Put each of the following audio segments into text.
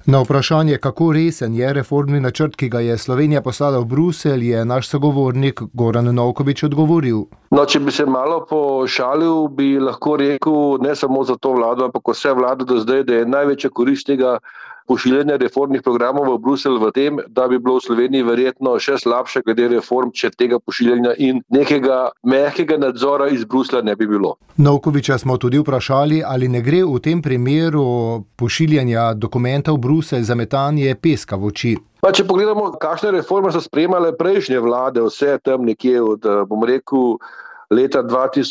Na vprašanje, kako resen je reformni načrt, ki ga je Slovenija poslala v Bruselj, je naš sogovornik Goran Novković odgovoril. Če bi se malo pošalil, bi lahko rekel, ne samo za to vlado, ampak vse vlade do zdaj, da je največja korist tega pošiljanja reformnih programov v Bruselj v tem, da bi bilo v Sloveniji verjetno še slabše glede reform, če tega pošiljanja in nekega mehkega nadzora iz Bruslja ne bi bilo. Novkovića smo tudi vprašali, ali ne gre v tem primeru pošiljanja dokumentov v Bruselj za metanje peska v oči. Če pogledamo, kakšne reforme so sprejemale prejšnje vlade, vse tam nekje od, leta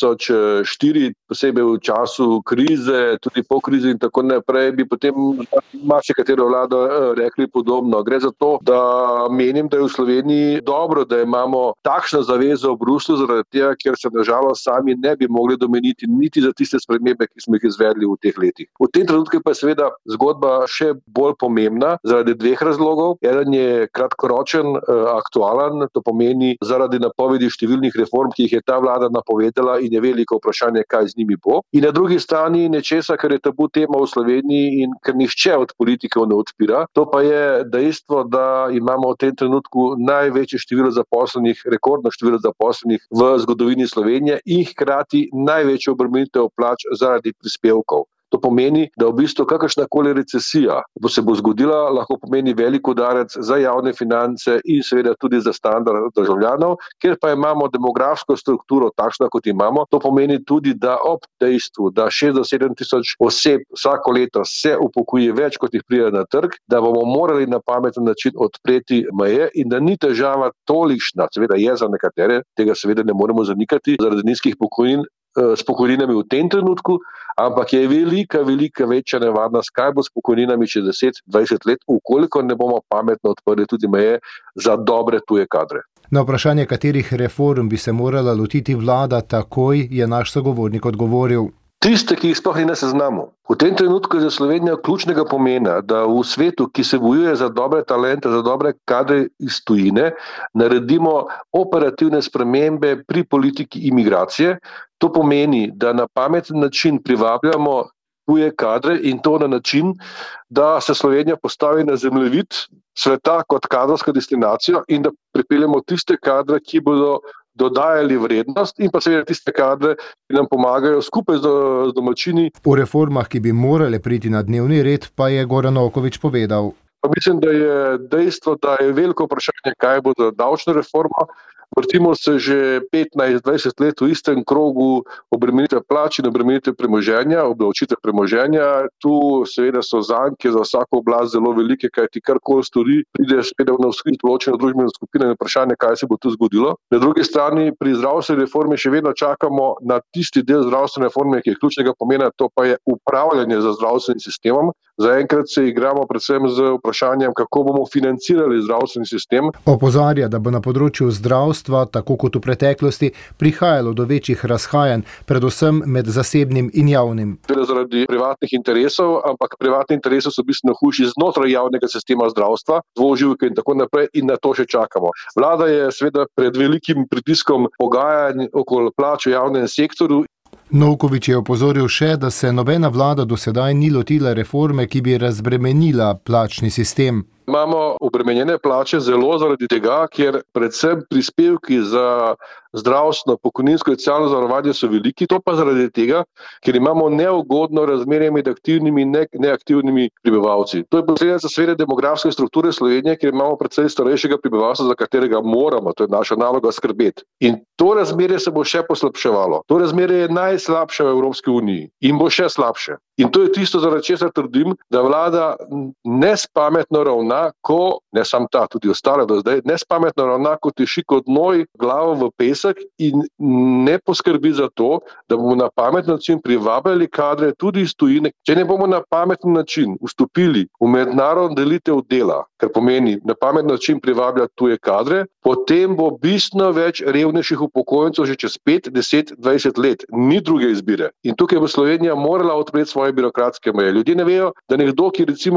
2004, posebej v času krize, tudi po krizi in tako naprej, bi potem marsikatero vlado rekli podobno. Gre za to, da menim, da je v Sloveniji dobro, da imamo takšno zavezo v Bruslju, zaradi tega, ker se nažalost sami ne bi mogli domeniti niti za tiste spremembe, ki smo jih izvedli v teh letih. V tem trenutku pa je seveda zgodba še bolj pomembna zaradi dveh razlogov. Eden je kratkoročen, aktualen, to pomeni zaradi napovedi številnih reform, ki jih je ta vlada napovedala in je veliko vprašanje, kaj z njimi bo. In na drugi strani nečesa, kar je tabu tema v Sloveniji in kar nihče od politikov ne odpira. To pa je dejstvo, da imamo v tem trenutku največje število zaposlenih, rekordno število zaposlenih v zgodovini Slovenije in hkrati največjo obremenitev plač zaradi prispevkov. To pomeni, da v bistvu kakršnakoli recesija se bo zgodila, lahko pomeni velik udarec za javne finance in seveda tudi za standard državljanov, ker pa imamo demografsko strukturo takšno, kot imamo. To pomeni tudi, da ob dejstvu, da 6 do 7 tisoč oseb vsako leto se upokoji več, kot jih pride na trg, da bomo morali na pameten način odpreti meje in da ni težava tolikšna, seveda je za nekatere, tega seveda ne moremo zanikati, zaradi nizkih pokojnin, s pokojninami v tem trenutku, ampak je velika večja nevarnost, kaj bo s pokojninami čez 10-20 let, ukoliko ne bomo pametno odprli tudi meje za dobre tuje kadre. Na vprašanje, katerih reform bi se morala lotiti vlada takoj, je naš sogovornik odgovoril. Tiste, ki jih sploh ni na seznamu. V tem trenutku je za Slovenijo ključnega pomena, da v svetu, ki se bojuje za dobre talente, za dobre kadre iz tujine, naredimo operativne spremembe pri politiki imigracije. To pomeni, da na pameten način privabljamo tuje kadre in to na način, da se Slovenija postavi na zemljevid sveta kot kadrovska destinacija in da pripeljemo tiste kadre, ki bodo dodajali vrednost in pa seveda tiste kadre, ki nam pomagajo skupaj z domačini. O reformah, ki bi morale priti na dnevni red, pa je Goran Novković povedal. Mislim, da je dejstvo, da je veliko vprašanje, kaj bo za davčna reforma. Vrtimo se že 15-20 let v istem krogu obremenitve plač in obremenitve premoženja, obdavčitve premoženja. Tu seveda so zanke za vsako oblast zelo velike, kaj ti karkoli stori, pride spet na vzkrit določene družbene skupine in vprašanje, kaj se bo tu zgodilo. Na drugi strani pri zdravstveni reformi še vedno čakamo na tisti del zdravstvene reforme, ki je ključnega pomena, to pa je upravljanje za zdravstvenim sistemom. Zaenkrat se igramo predvsem z vprašanjem, kako bomo financirali zdravstveni sistem. Opozarja, da bo na področju zdravstva, tako kot v preteklosti, prihajalo do večjih razhajanj, predvsem med zasebnim in javnim. Zaradi privatnih interesov, ampak privatni interesi so bistveno hujši znotraj javnega sistema zdravstva, dvoživke in tako naprej in na to še čakamo. Vlada je seveda pred velikim pritiskom pogajanj okoli plač v javnem sektorju. Novković je opozoril še, da se nobena vlada do sedaj ni lotila reforme, ki bi razbremenila plačni sistem. Imamo obremenjene plače zelo zaradi tega, ker predvsem prispevki za zdravstveno, pokojninsko in socialno zavarovanje so veliki, to pa zaradi tega, ker imamo neugodno razmerje med aktivnimi in neaktivnimi prebivalci. To je posledica seveda demografske strukture Slovenije, ker imamo predvsem starejšega prebivalstva, za katerega moramo, to je naša naloga, skrbeti. In to razmerje se bo še poslabševalo. To razmerje je najslabše v Evropski uniji in bo še slabše. In to je tisto, zaradi česar trdim, da vlada nespametno ravna, ko, ne sam ta, tudi ostale do zdaj, nespametno ravna, ko tiši kot noj glavo v pesek in ne poskrbi za to, da bomo na pameten način privabljali kadre tudi iz tujine. Če ne bomo na pameten način vstopili v mednarodno delitev dela, kar pomeni na pameten način privabljati tuje kadre, potem bo bistveno več revnejših upokojencev že čez 5, 10, 20 let. Ni druge izbire. In tukaj bo Slovenija morala odpreti svoje birokratske meje. Ljudje ne vejo, da nekdo, ki recimo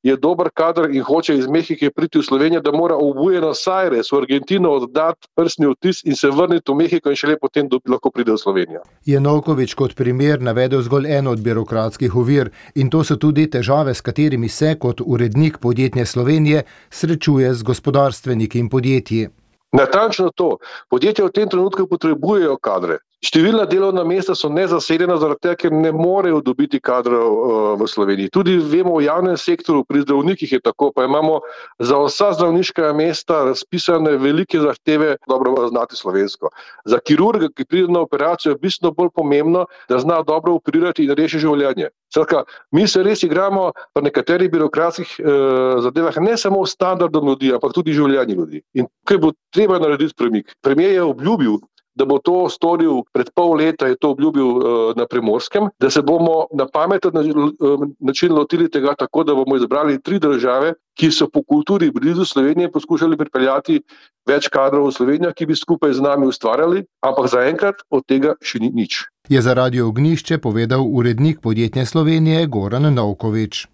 je dober kadar in hoče iz Mehike priti v Slovenijo, da mora v Buenos Aires, v Argentino oddati prstni odtis in se vrniti v Mehiko in šele potem lahko pride v Slovenijo. Je Novković kot primer navedel zgolj eno od birokratskih ovir in to so tudi težave, s katerimi se kot urednik Podjetne Slovenije srečuje z gospodarstveniki in podjetji. Natančno to. Podjetja v tem trenutku potrebujejo kadre. Številna delovna mesta so nezasedena zaradi tega, ker ne morejo dobiti kadrov v Sloveniji. Tudi vemo v javnem sektorju, pri zdravnikih je tako, pa imamo za vsa zdravniška mesta razpisane velike zahteve, dobro znati slovensko. Za kirurga, ki pride na operacijo, je bistveno bolj pomembno, da zna dobro operirati in reši življenje. Skratka, mi se res igramo pri nekaterih birokratskih zadevah ne samo v standardom ljudi, ampak tudi življenje ljudi. In tukaj bo treba narediti premik. Premier je obljubil, da bo to storil pred pol leta, je to obljubil na Primorskem, da se bomo na pameten način lotili tega tako, da bomo izbrali 3 države, ki so po kulturi blizu Slovenije poskušali pripeljati več kadrov v Slovenijo, ki bi skupaj z nami ustvarjali, ampak zaenkrat od tega še ni nič. Je za Radio Ognjišče povedal urednik Podjetne Slovenije Goran Novković.